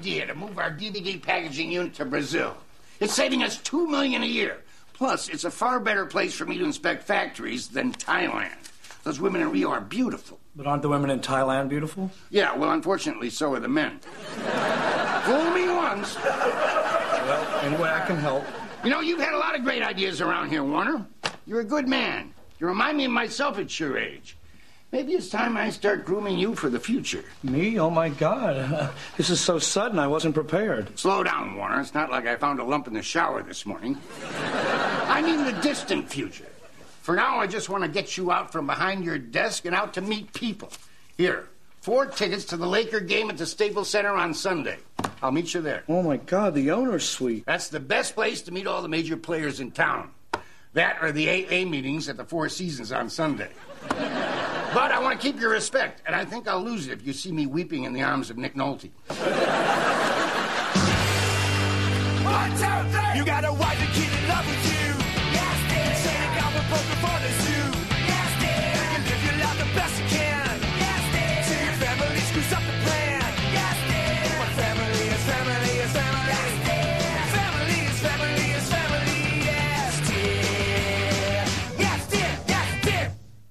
idea to move our DVD packaging unit to Brazil. It's saving us $2 million a year. Plus, it's a far better place for me to inspect factories than Thailand. Those women in Rio are beautiful. But aren't the women in Thailand beautiful? Yeah, well, unfortunately, so are the men. Fool me once. Well, anyway, I can help. You know, you've had a lot of great ideas around here, Warner. You're a good man. You remind me of myself at your age. Maybe it's time I start grooming you for the future. Me? Oh, my God. This is so sudden, I wasn't prepared. Slow down, Warner. It's not like I found a lump in the shower this morning. I mean the distant future. For now, I just want to get you out from behind your desk and out to meet people. Here, 4 tickets to the Laker game at the Staples Center on Sunday. I'll meet you there. Oh, my God, the owner's suite. That's the best place to meet all the major players in town. That or the AA meetings at the Four Seasons on Sunday. But I want to keep your respect, and I think I'll lose it if you see me weeping in the arms of Nick Nolte. 1, 2, 3. You got a wife and kid in love with you. Yes, dear. Say you got a broken for the zoo. Yes, dear. You live your life the best you can. Yes, dear. Till your family screws up the plan. Yes, dear. But family is family is family. Yes, dear. Family is family is family. Yes, dear. Yes, dear. Yes, dear.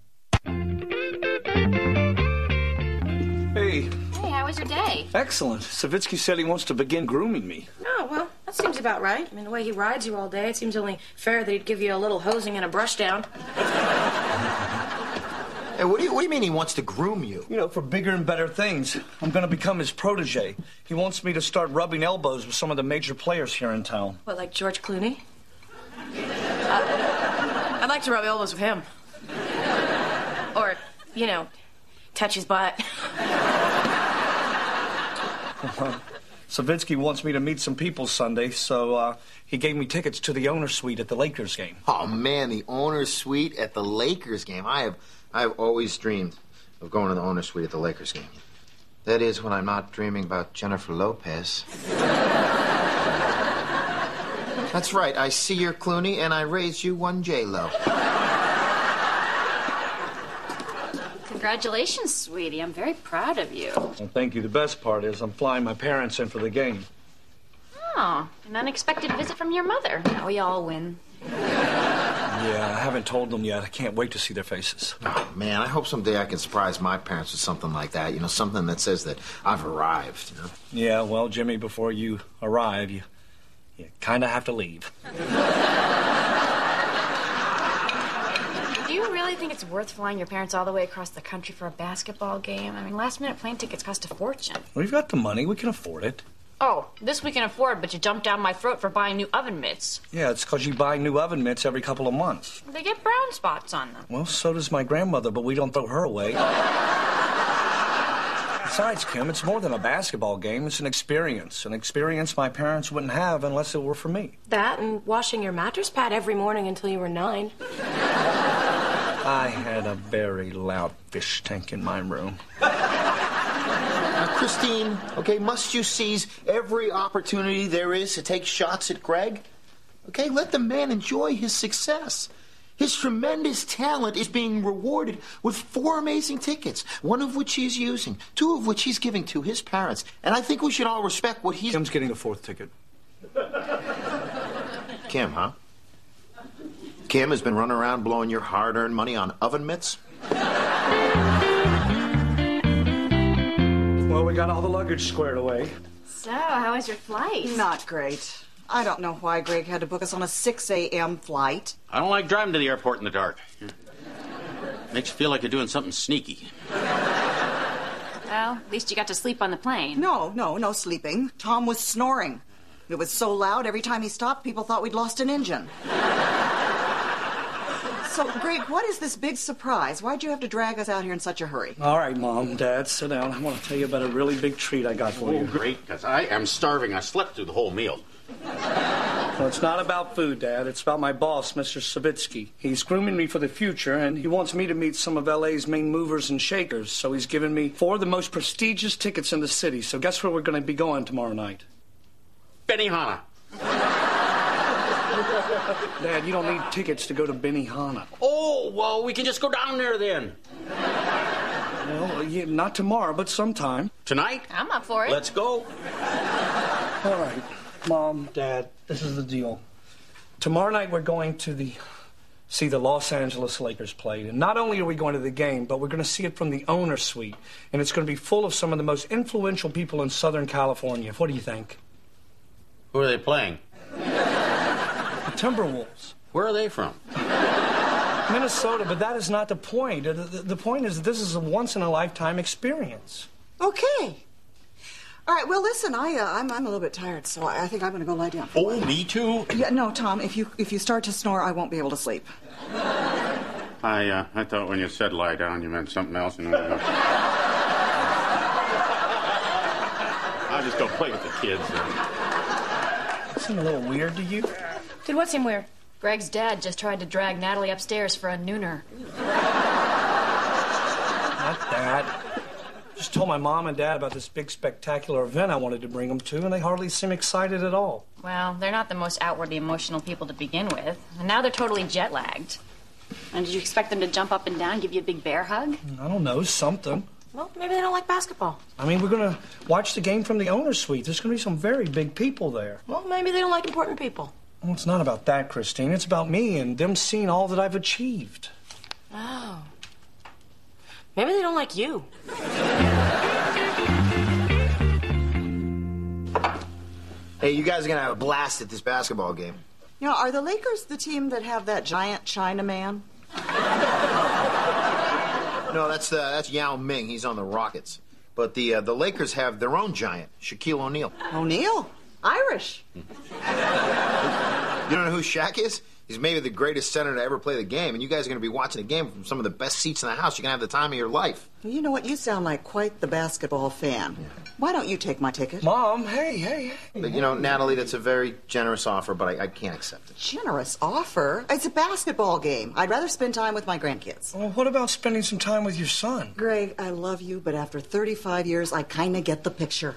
Hey. Hey, how was your day? Excellent. Savitsky said he wants to begin grooming me. Oh, well, that seems about right. I mean, the way he rides you all day, it seems only fair that he'd give you a little hosing and a brush down. Hey, what do you mean he wants to groom you? You know, for bigger and better things. I'm going to become his protege. He wants me to start rubbing elbows with some of the major players here in town. What, like George Clooney? I'd like to rub elbows with him. Or, you know, touch his butt. Savitsky wants me to meet some people Sunday, so he gave me tickets to the owner's suite at the Lakers game. Oh, man, the owner's suite at the Lakers game. I have always dreamed of going to the owner's suite at the Lakers game. That is, when I'm not dreaming about Jennifer Lopez. That's right. I see your Clooney, and I raised you one J-Lo. Congratulations, sweetie. I'm very proud of you. Well, thank you. The best part is I'm flying my parents in for the game. Oh, an unexpected visit from your mother. Now we all win. Yeah, I haven't told them yet. I can't wait to see their faces. Oh, man, I hope someday I can surprise my parents with something like that. You know, something that says that I've arrived, you know? Yeah, well, Jimmy, before you arrive, you kind of have to leave. Do you really think it's worth flying your parents all the way across the country for a basketball game? I mean, last-minute plane tickets cost a fortune. We've got the money. We can afford it. Oh, this we can afford, but you jumped down my throat for buying new oven mitts. Yeah, it's because you buy new oven mitts every couple of months. They get brown spots on them. Well, so does my grandmother, but we don't throw her away. Besides, Kim, it's more than a basketball game. It's an experience my parents wouldn't have unless it were for me. That and washing your mattress pad every morning until you were 9. I had a very loud fish tank in my room. Now, Christine, okay, must you seize every opportunity there is to take shots at Greg? Okay, let the man enjoy his success. His tremendous talent is being rewarded with 4 amazing tickets, one of which he's using, 2 of which he's giving to his parents. And I think we should all respect what he's... Kim's getting the 4th ticket. Kim, huh? Kim has been running around blowing your hard-earned money on oven mitts? Well, we got all the luggage squared away. So, how was your flight? Not great. I don't know why Greg had to book us on a 6 a.m. flight. I don't like driving to the airport in the dark. Makes you feel like you're doing something sneaky. Well, at least you got to sleep on the plane. No sleeping. Tom was snoring. It was so loud, every time he stopped, people thought we'd lost an engine. So, Greg, what is this big surprise? Why'd you have to drag us out here in such a hurry? All right, Mom, Dad, sit down. I want to tell you about a really big treat I got for you. Great, because I am starving. I slept through the whole meal. Well, it's not about food, Dad. It's about my boss, Mr. Savitsky. He's grooming me for the future, and he wants me to meet some of L.A.'s main movers and shakers. So he's given me 4 of the most prestigious tickets in the city. So guess where we're going to be going tomorrow night? Benihana. Dad, you don't need tickets to go to Benihana. Oh, well, we can just go down there then. Well, yeah, not tomorrow, but sometime. Tonight? I'm up for it. Let's go. All right, Mom, Dad, this is the deal. Tomorrow night we're going to see the Los Angeles Lakers play. And not only are we going to the game, but we're going to see it from the owner's suite. And it's going to be full of some of the most influential people in Southern California. What do you think? Who are they playing? The Timberwolves. Where are they from? Minnesota, but that is not the point. The point is that this is a once-in-a-lifetime experience. Okay. All right, well, listen, I'm a little bit tired, so I think I'm going to go lie down. Oh, me too? Yeah, no, Tom, if you start to snore, I won't be able to sleep. I thought when you said lie down, you meant something else. I'll just go play with the kids. That seemed a little weird to you? Did what seem weird? Greg's dad just tried to drag Natalie upstairs for a nooner. Not that. Just told my mom and dad about this big spectacular event I wanted to bring them to, and they hardly seem excited at all. Well, they're not the most outwardly emotional people to begin with. And now they're totally jet-lagged. And did you expect them to jump up and down, give you a big bear hug? I don't know, something. Well, maybe they don't like basketball. I mean, we're going to watch the game from the owner's suite. There's going to be some very big people there. Well, maybe they don't like important people. Well, it's not about that, Christine. It's about me and them seeing all that I've achieved. Oh. Maybe they don't like you. Hey, you guys are gonna have a blast at this basketball game. You know, are the Lakers the team that have that giant Chinaman? No, that's Yao Ming. He's on the Rockets. But the Lakers have their own giant, Shaquille O'Neal. O'Neal? Irish. You don't know who Shaq is? He's maybe the greatest center to ever play the game, and you guys are going to be watching a game from some of the best seats in the house. You're going to have the time of your life. Well, you know what? You sound like quite the basketball fan. Yeah. Why don't you take my ticket? Mom, hey. But, you know, Natalie, that's a very generous offer, but I can't accept it. Generous offer? It's a basketball game. I'd rather spend time with my grandkids. Well, what about spending some time with your son? Greg, I love you, but after 35 years, I kind of get the picture.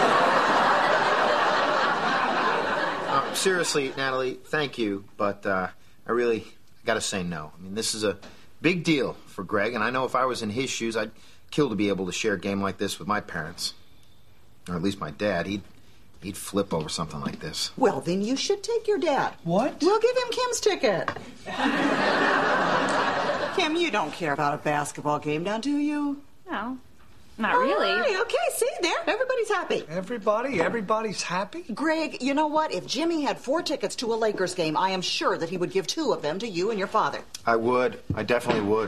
Seriously, Natalie, thank you, but I really got to say no. I mean, this is a big deal for Greg, and I know if I was in his shoes, I'd kill to be able to share a game like this with my parents. Or at least my dad. He'd flip over something like this. Well, then you should take your dad. What? We'll give him Kim's ticket. Kim, you don't care about a basketball game now, do you? No, not really. All right, okay, see, there, everybody's happy. Everybody's happy? Greg, you know what? If Jimmy had 4 tickets to a Lakers game, I am sure that he would give 2 of them to you and your father. I would. I definitely would.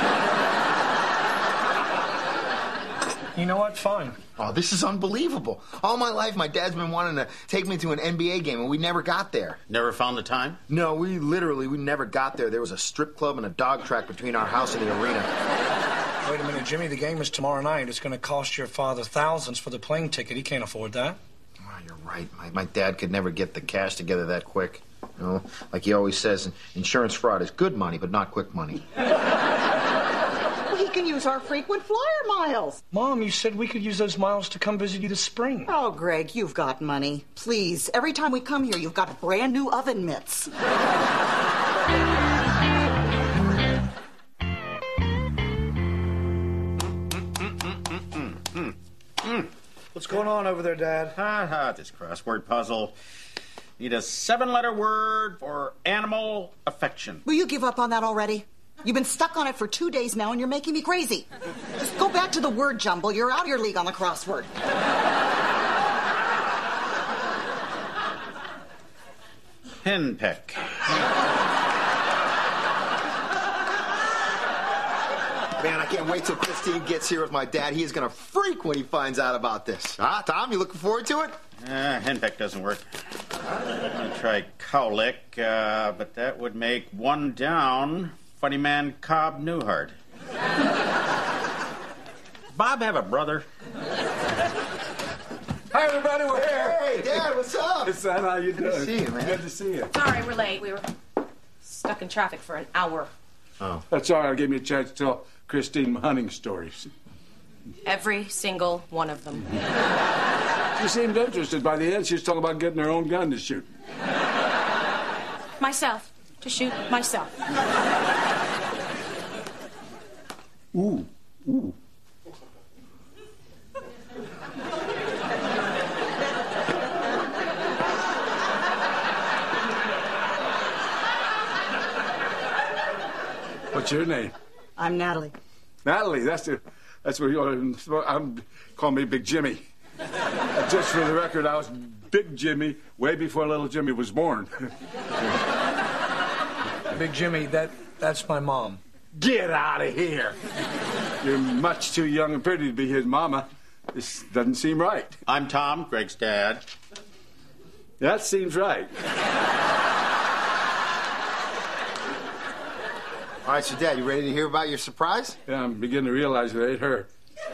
You know what? Fine. Oh, this is unbelievable. All my life, my dad's been wanting to take me to an NBA game, and we never got there. Never found the time? No, we never got there. There was a strip club and a dog track between our house and the arena. Wait a minute, Jimmy. The game is tomorrow night. It's going to cost your father thousands for the plane ticket. He can't afford that. Oh, you're right. My dad could never get the cash together that quick. You know, like he always says, insurance fraud is good money, but not quick money. Well, he can use our frequent flyer miles. Mom, you said we could use those miles to come visit you this spring. Oh, Greg, you've got money. Please, every time we come here, you've got brand new oven mitts. What's going on over there, Dad? This crossword puzzle. Need a 7-letter word for animal affection. Will you give up on that already? You've been stuck on it for 2 days now, and you're making me crazy. Just go back to the word jumble. You're out of your league on the crossword. Henpeck. Man, I can't wait till Christine gets here with my dad. He is going to freak when he finds out about this. Huh, Tom? You looking forward to it? Henpeck doesn't work. I'm going to try cowlick, but that would make 1 down. Funny man Cobb Newhart. Bob have a brother? Hi, everybody. We're here. Hey, Dad, what's up? Hey, son, how you doing? Good to see you, man. Good to see you. Sorry, we're late. We were stuck in traffic for an hour. Oh. That's all right. It gave me a chance to tell Christine hunting stories. Every single one of them. She seemed interested. By the end, she was talking about getting her own gun to shoot. Myself. To shoot myself. Ooh. What's your name? I'm Natalie. Natalie, that's what you're... Call me Big Jimmy. Just for the record, I was Big Jimmy way before little Jimmy was born. Big Jimmy, that's my mom. Get out of here. You're much too young and pretty to be his mama. This doesn't seem right. I'm Tom, Greg's dad. That seems right. All right, so, Dad, you ready to hear about your surprise? Yeah, I'm beginning to realize it ain't her.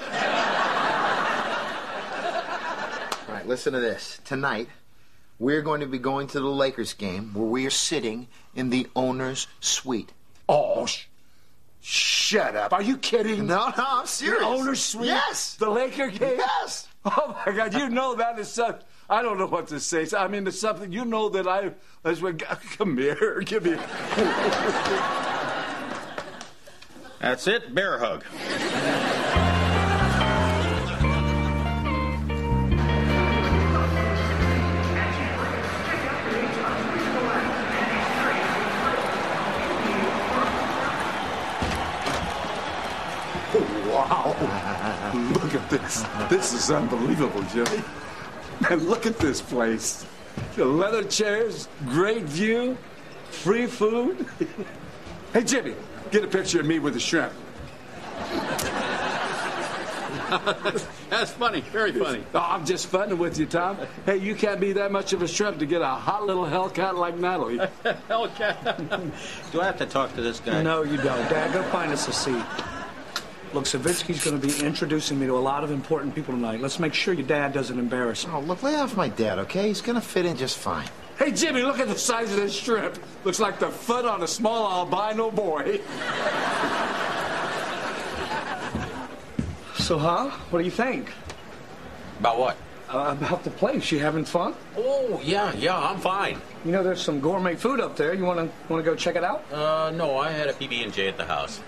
All right, listen to this. Tonight, we're going to be going to the Lakers game where we are sitting in the owner's suite. Oh, shut up. Are you kidding? No, I'm serious. The owner's suite? Yes. The Laker game? Yes. Oh, my God, you know that is such... I don't know what to say. I mean, it's something... You know that I... Come here. Give me... That's it. Bear hug. Wow. Look at this. This is unbelievable, Jimmy. And look at this place. The leather chairs, great view, free food. Hey, Jimmy, get a picture of me with the shrimp. That's funny. Very funny. Oh, I'm just funning with you, Tom. Hey, you can't be that much of a shrimp to get a hot little hellcat like Natalie. Hellcat. Do I have to talk to this guy? No, you don't. Dad, go find us a seat. Look, Savitsky's going to be introducing me to a lot of important people tonight. Let's make sure your dad doesn't embarrass him. Oh, look, lay off my dad, okay? He's going to fit in just fine. Hey, Jimmy, look at the size of this shrimp. Looks like the foot on a small albino boy. So, huh? What do you think? About what? About the place. You having fun? Oh, yeah, I'm fine. You know, there's some gourmet food up there. You want to go check it out? No, I had a PB&J at the house.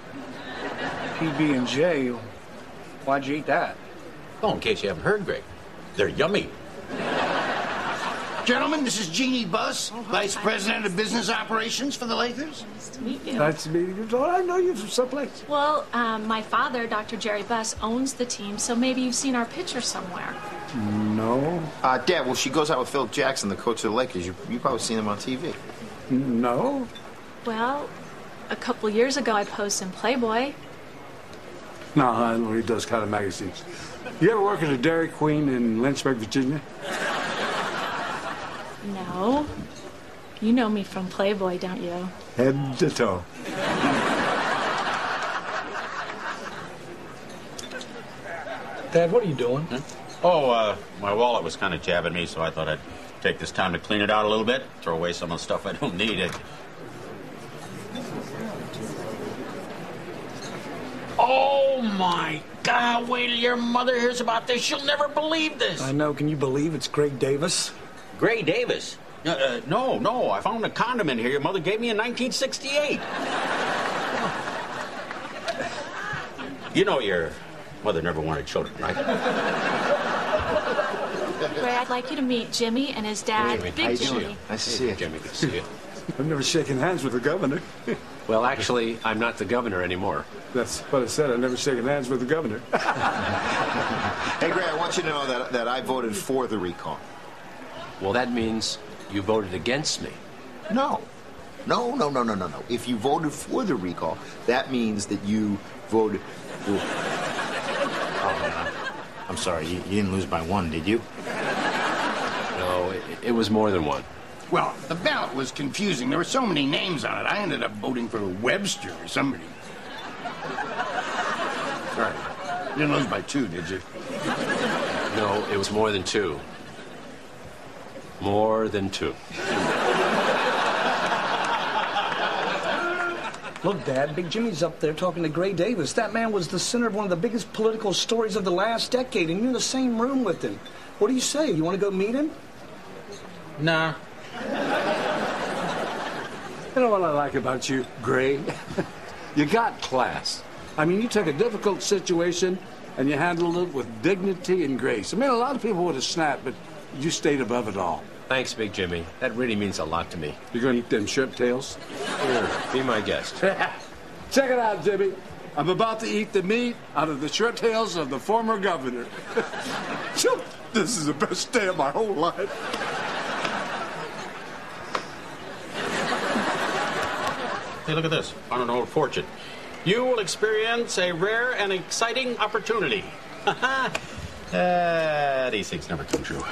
PB&J? Why'd you eat that? Oh, in case you haven't heard, Greg. They're yummy. Gentlemen, this is Jeannie Buss, Vice President of Business Operations for the Lakers. Nice to meet you. Nice to meet you. Oh, I know you from someplace. Well, my father, Dr. Jerry Buss, owns the team, so maybe you've seen our picture somewhere. No. Dad, well, she goes out with Philip Jackson, the coach of the Lakers. You've probably seen him on TV. No. Well, a couple years ago, I posed in Playboy. No, I don't read those kind of magazines. You ever work at a Dairy Queen in Lynchburg, Virginia? No. You know me from Playboy, don't you? Head to toe. Dad, what are you doing? Oh, my wallet was kind of jabbing me, so I thought I'd take this time to clean it out a little bit, throw away some of the stuff I don't need. Oh, my God, wait till your mother hears about this. She'll never believe this. I know. Can you believe it's Greg Davis? Gray Davis? No. I found a condom in here your mother gave me in 1968. You know your mother never wanted children, right? Ray, I'd like you to meet Jimmy and his dad, Big Jimmy. Nice to see you. Jimmy, good to see you. I've never shaken hands with the governor. Well, actually, I'm not the governor anymore. That's what I said. I've never shaken hands with the governor. Hey, Greg, I want you to know that I voted for the recall. Well, that means you voted against me. No. If you voted for the recall, that means that you voted... I'm sorry, you didn't lose by one, did you? No, it was more than one. Well, the ballot was confusing. There were so many names on it. I ended up voting for Webster or somebody. Sorry. You didn't lose by 2, did you? No, it was more than 2. More than 2. Look, Dad, Big Jimmy's up there talking to Gray Davis. That man was the center of one of the biggest political stories of the last decade, and you're in the same room with him. What do you say? You want to go meet him? Nah. You know what I like about you, Gray? You got class. I mean, you took a difficult situation and you handled it with dignity and grace. I mean, a lot of people would have snapped, but you stayed above it all. Thanks, Big Jimmy. That really means a lot to me. You're going to eat them shrimp tails? Here, be my guest. Check it out, Jimmy. I'm about to eat the meat out of the shirt tails of the former governor. This is the best day of my whole life. Hey, look at this. Found an old fortune. You will experience a rare and exciting opportunity. These things never come true.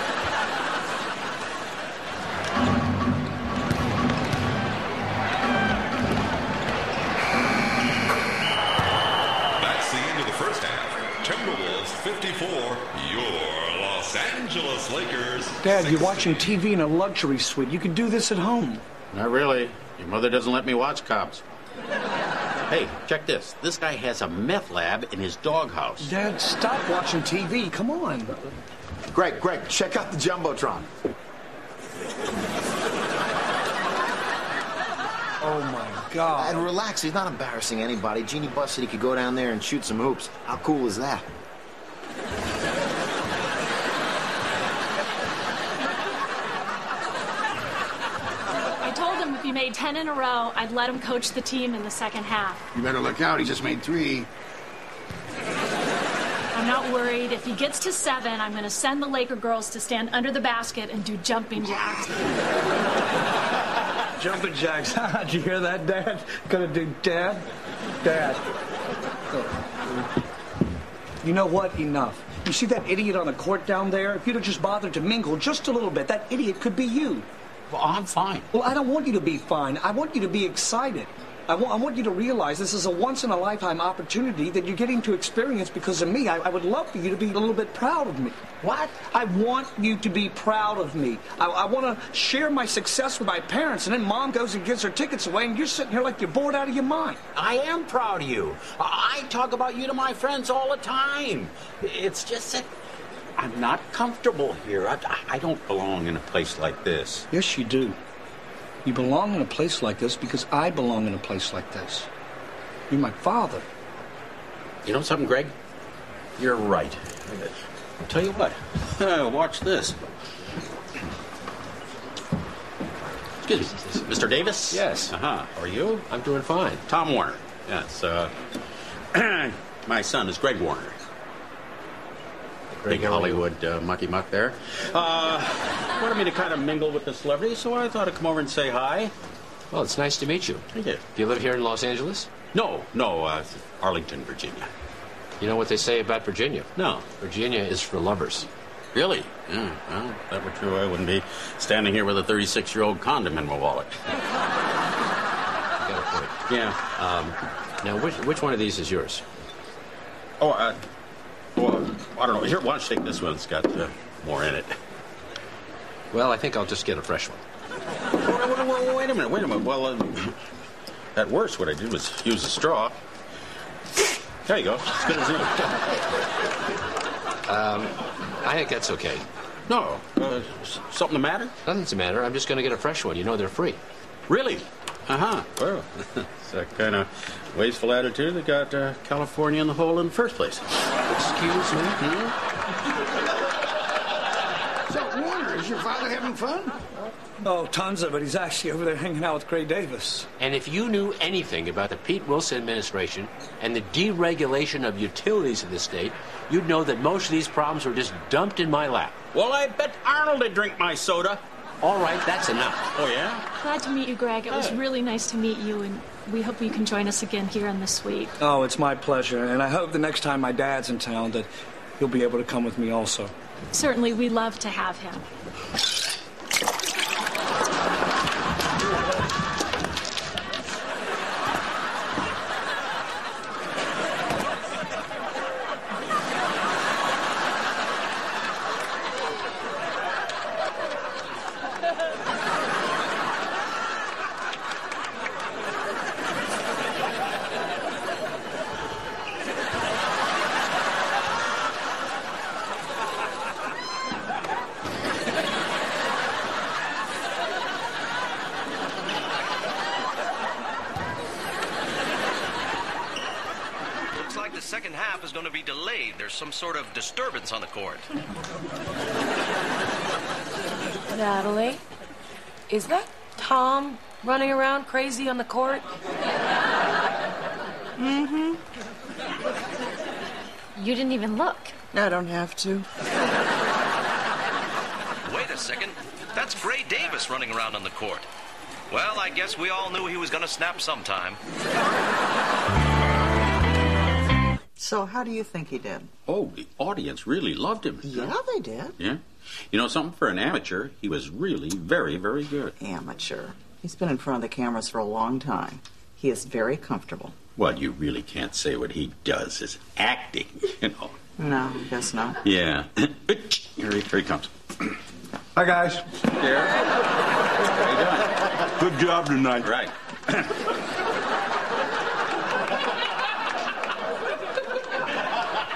That's the end of the first half. Timberwolves 54, your Los Angeles Lakers. Dad, you're watching TV in a luxury suite. You can do this at home. Not really. Your mother doesn't let me watch cops. Hey, check this. This guy has a meth lab in his doghouse. Dad, stop watching TV. Come on. Greg, check out the Jumbotron. Oh, my God. And relax, he's not embarrassing anybody. Jeannie Buss said he could go down there and shoot some hoops. How cool is that? I told him if he made 10 in a row, I'd let him coach the team in the second half. You better look out. He just made 3. I'm not worried. If he gets to 7, I'm going to send the Laker girls to stand under the basket and do jumping jacks. Jumping jacks. Did you hear that, Dad? Gonna do Dad? Dad. You know what? Enough. You see that idiot on the court down there? If you'd have just bothered to mingle just a little bit, that idiot could be you. Well, I'm fine. Well, I don't want you to be fine. I want you to be excited. I want you to realize this is a once-in-a-lifetime opportunity that you're getting to experience because of me. I would love for you to be a little bit proud of me. What? I want you to be proud of me. I want to share my success with my parents, and then Mom goes and gives her tickets away, and you're sitting here like you're bored out of your mind. I am proud of you. I talk about you to my friends all the time. It's just that I'm not comfortable here. I don't belong in a place like this. Yes, you do. You belong in a place like this because I belong in a place like this. You're my father. You know something, Greg? You're right. I'll tell you what. Watch this. Excuse me, Mr. Davis? Yes. How are you? I'm doing fine. Tom Warner. Yes. My son is Greg Warner. Big Hollywood mucky muck there. Wanted me to kind of mingle with the celebrities, so I thought I'd come over and say hi. Well, it's nice to meet you. Thank you. Do you live here in Los Angeles? No, Arlington, Virginia. You know what they say about Virginia? No. Virginia is for lovers. Really? Yeah, well, if that were true, I wouldn't be standing here with a 36-year-old condom in my wallet. You got a point. Yeah. Now, which one of these is yours? Well, I don't know. Here, why don't you take this one? It's got more in it. Well, I think I'll just get a fresh one. Wait a minute. Well, at worst, what I did was use a straw. There you go. As good as new. I think that's okay. No. Something the matter? Nothing's the matter. I'm just going to get a fresh one. You know they're free. Really? Uh-huh. Well, it's that kind of wasteful attitude that got California in the hole in the first place. Excuse me? So, Warner, is your father having fun? Oh, tons of it. He's actually over there hanging out with Gray Davis. And if you knew anything about the Pete Wilson administration and the deregulation of utilities in the state, you'd know that most of these problems were just dumped in my lap. Well, I bet Arnold would drink my soda. All right, that's enough. Oh, yeah? Glad to meet you, Greg. It was really nice to meet you, and we hope you can join us again here in the suite. Oh, it's my pleasure, and I hope the next time my dad's in town that he'll be able to come with me also. Certainly, we love to have him. second half is going to be delayed. There's some sort of disturbance on the court. Natalie, is that Tom running around crazy on the court? Mm-hmm. You didn't even look. I don't have to. Wait a second. That's Gray Davis running around on the court. Well, I guess we all knew he was going to snap sometime. So how do you think he did? Oh, the audience really loved him. Yeah, they did. Yeah? You know something? For an amateur, he was really very, very good. Amateur. He's been in front of the cameras for a long time. He is very comfortable. Well, you really can't say what he does is acting, you know. No, I guess not. Yeah. Here he comes. Hi, guys. Here. How you doing? Good job tonight. Right.